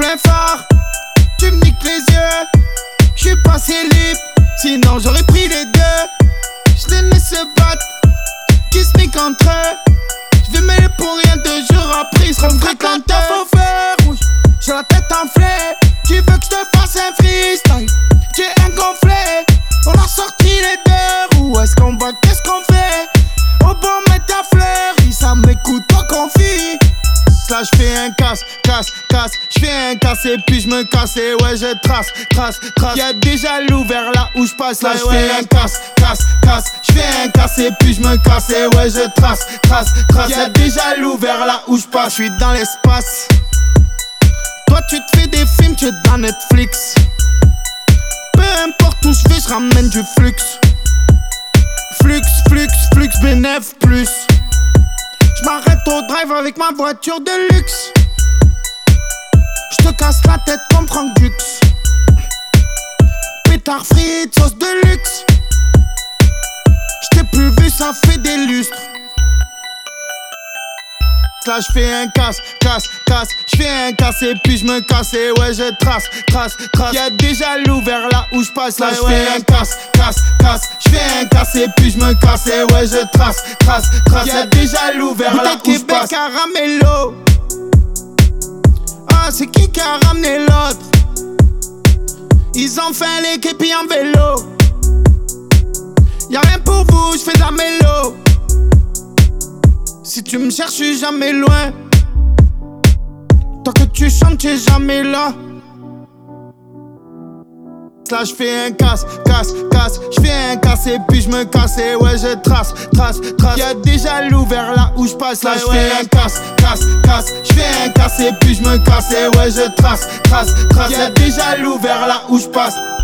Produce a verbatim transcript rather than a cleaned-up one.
fais fort, tu me niques les yeux. J'suis passé libre, sinon j'aurais pris les deux. J'les laisse se battre, qui se nique entre eux. J'vais mêler pour rien, deux jours après j'serai me fréquente. Faux fer rouge, j'ai la tête enflée. Tu veux que j'te fasse un freestyle, j'ai un gonflé. On a sorti les deux roues, est-ce qu'on va, qu'est-ce qu'on fait? Au bon mettre ta fleur, ça m'écoute, toi confie. Là j'fais un casse, casse, casse, j'fais un casse et puis j'me casse et ouais je trace, trace, trace. Y'a déjà l'ouvert là où j'passe, là j'fais un casse, casse, casse, j'fais un casse et puis j'me casse et ouais je trace, trace, trace. Y'a déjà l'ouvert là où j'passe, j'suis dans l'espace. Toi tu te fais des films, tu es dans Netflix. Peu importe où j'vais, j'ramène du flux. Flux, flux, flux, bénéf plus. J'm'arrête au drive avec ma voiture de luxe. J'te casse la tête comme Frank Dux. Pétard frites, sauce de luxe. J't'ai plus vu, ça fait des lustres. Là j'fais un casse, casse, casse. J'fais un casse et puis j'me casse et ouais je trace, trace, trace. Y'a déjà l'ouvert là où j'passe, là j'fais un casse, casse, casse. J'fais un casse et puis j'me casse et ouais je trace, trace, trace. Y'a déjà l'ouvert là où j'passe. Caramello. Ah c'est qui qui a ramené l'autre? Ils ont fait l'équipe en vélo. Y'a rien pour vous, j'fais de la mélo. Si tu me cherches, j'suis jamais loin. Tant que tu chantes, t'es jamais là. Là j'fais un casse, casse, casse. J'fais un casse et puis j'me casse et ouais je trace, trace, trace. Y'a déjà l'ouvert là où j'passe, là j'fais un casse, casse, casse. J'fais un casse et puis j'me casse et ouais je trace, trace, trace. Y'a déjà l'ouvert là où j'passe.